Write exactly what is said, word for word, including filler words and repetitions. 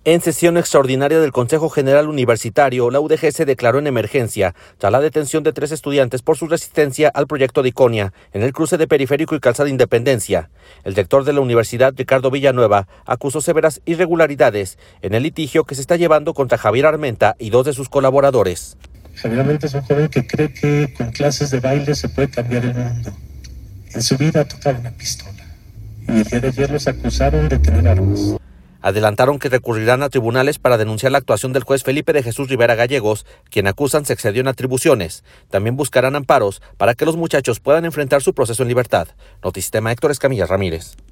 En sesión extraordinaria del Consejo General Universitario, la U D G se declaró en emergencia tras la detención de tres estudiantes por su resistencia al proyecto de Iconia en el cruce de Periférico y Calzada Independencia. El rector de la universidad, Ricardo Villanueva, acusó severas irregularidades en el litigio que se está llevando contra Javier Armenta y dos de sus colaboradores. Javier Armenta es un joven que cree que con clases de baile se puede cambiar el mundo. En su vida ha tocado una pistola y el día de ayer los acusaron de tener armas. Adelantaron que recurrirán a tribunales para denunciar la actuación del juez Felipe de Jesús Rivera Gallegos, quien acusan se excedió en atribuciones. También buscarán amparos para que los muchachos puedan enfrentar su proceso en libertad. Notisistema, Héctor Escamilla Ramírez.